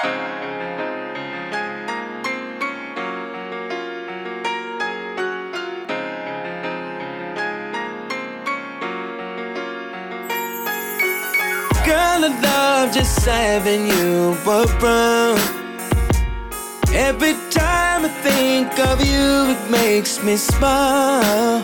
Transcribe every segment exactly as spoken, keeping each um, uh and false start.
Girl, I love just having you around. Every time I think of you, it makes me smile.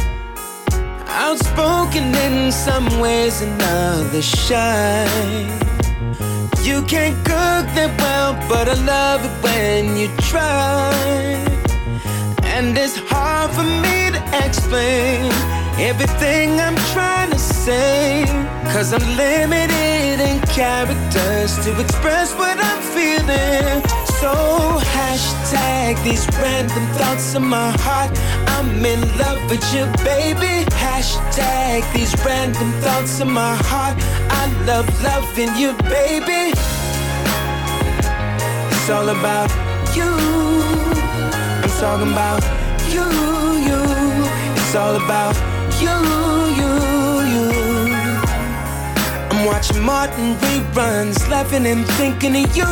Outspoken in some ways and others shy. You can't cook that well, but I love it when you try. And it's hard for me to explain everything I'm trying to say, 'cause I'm limited in characters to express what I'm feeling. So hashtag these random thoughts in my heart, I'm in love with you, baby. Hashtag these random thoughts in my heart, I love loving you, baby. It's all about you. I'm talking about you, you. It's all about you, you, you. I'm watching Martin reruns, laughing and thinking of you.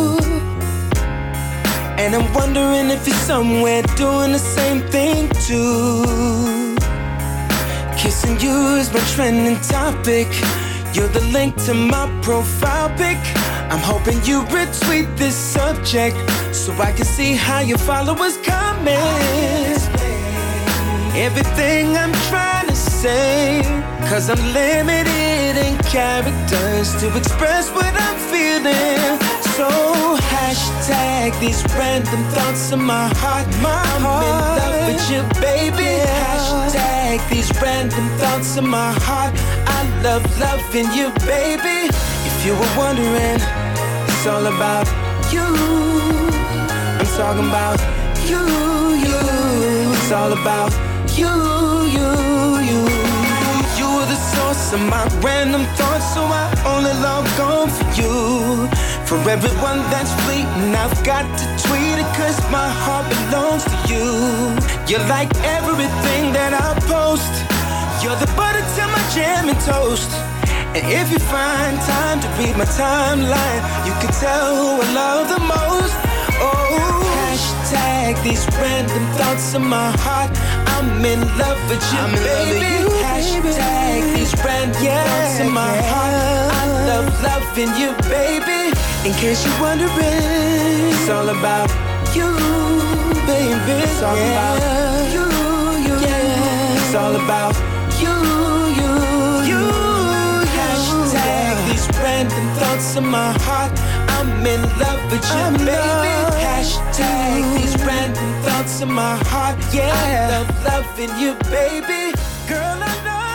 And I'm wondering if you're somewhere doing the same thing too. Kissing you is my trending topic. You're the link to my profile pic. I'm hoping you retweet this subject so I can see how your followers comment. Everything I'm trying to say, 'cause I'm limited in characters to express what I'm feeling. So hashtag these random thoughts in my heart, my I'm heart. in love with you, baby. Yeah. Hashtag these random thoughts in my heart, I love loving you, baby. If you were wondering, it's all about you. I'm talking about you, you. It's all about you, you, you. You were the source of my random thoughts, so I only log on for you. For everyone that's fleeting, I've got to tweet it, 'cause my heart belongs to you. You're like everything that I post. You're the butter to my jam and toast. And if you find time to read my timeline, you can tell who I love the most. Oh, hashtag these random thoughts in my heart, I'm in love with you, I'm baby. You, hashtag baby. These random yeah, thoughts in my yeah. heart, I love loving you, baby. In case you're wondering, it's all about you, baby. It's all yeah. about you, you. Yeah. It's all about you, you, you. Hashtag these random thoughts in my heart, I'm in love with you, I'm baby. Hashtag these random thoughts in my heart, yeah. I love loving you, baby. Girl, I know